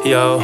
یا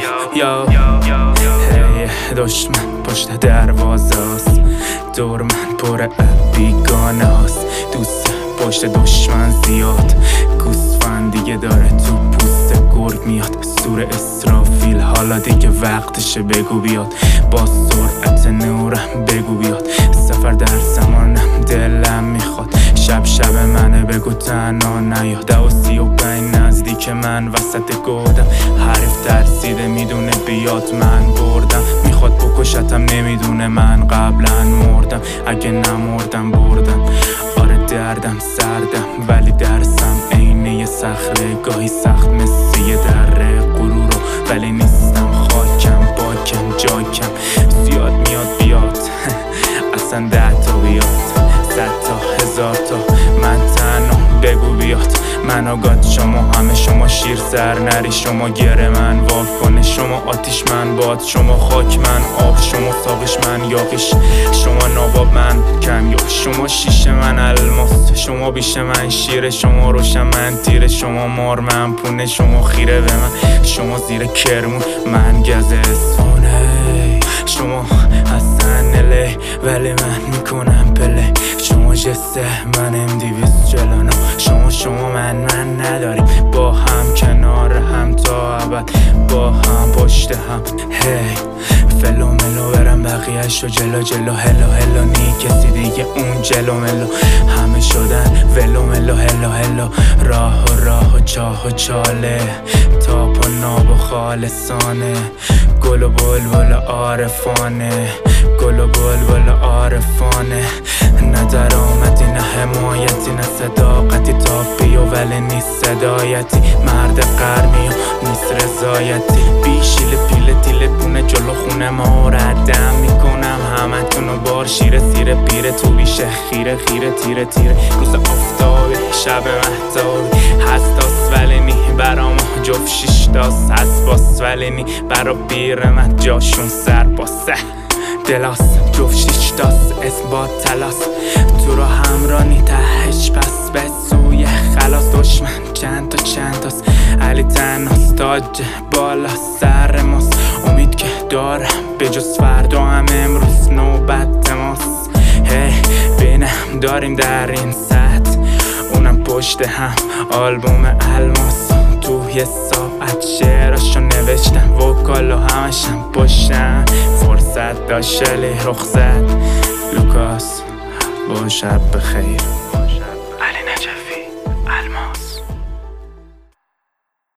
هی دشمن پشت دروازه هست، دور من پر بیگانه هست. دوست پشت دشمن زیاد، گوسفند دیگه داره تو پوست گرگ میاد. سور اسرافیل حالا دیگه وقتشه بگو بیاد، با سرعت نورم بگو بیاد. سفر در زمانم دلم میخواد، شب منه بگو تنها نیاد. 2:35 نزدیک من وسط گودم، حریف ترسیده میدونه بیاد من بردم. میخواد بکشتم نمیدونه من قبلا مردم، اگه نمردم بردم. آره دردم سردم ولی درسم عینه یه صخره، گاهی سخت مثل یه دره غرورو ولی نیستم خاکم باکم جاکم. زیاد میاد بیاد اصلا 10 تا بیاد 100 تا 1000 تا من تنها بگو بیاد. من آگات شما همه، شما شیر سر نری، شما گره من واکنه، شما آتیش من باد، شما خاک من آب، شما ساقش من یاقیش، شما ناباب من کمیاب، شما شیشه من الماس، شما بیشه من شیره، شما روشن من تیره، شما مار من پونه، شما خیره به من، شما زیر کرمون من گز اصفانه، شما هستن الی ولی من میکنم پله، شما جسته منم 249، شما من نداریم با هم کنار هم تا ابد، با هم پشت هم. هی فلو ملو برم بقیه‌شو جلو هلو نی کسی دیگه اون جلو ملو، همه شدن ولو ملو هلو راه و چاه و چاله، تاپ و ناب و خالصانه، گل و بلبل عارفانه، گل و بلبل عارفانه. نه درآمدی نه حمایتی نه صداقتی، تاپی و ولی نیست صدایتی، مرد قرمی و نیست رضایتی. بیشیل پیل تیل پونه جلو خونه ما ردم میکنم همه تونو بار شیر سیر پیره تو بیشه خیره تیره روز آفتابی شب مهتابی هستاس ولی نی برام جفت 6 تاس هست باس ولی نی برا بیر من جاشون سر باسه دلاس جفت 6 تاس اسم با تلاس تو رو همرانی تهش پس به سوی خلاص. دشمن چند تاست علی تنهاست، تاج بالا سر ماست، امید که دارم به جز فردا هم امروز نوبت ماست. هی بینم داریم در این سطح اونم پشت هم آلبوم الماس، تو یه ساعت شعراشو نوشتم وکالو همشم پشتم، فرصت داشت لی رخ زد لوکاس با شب بخیر.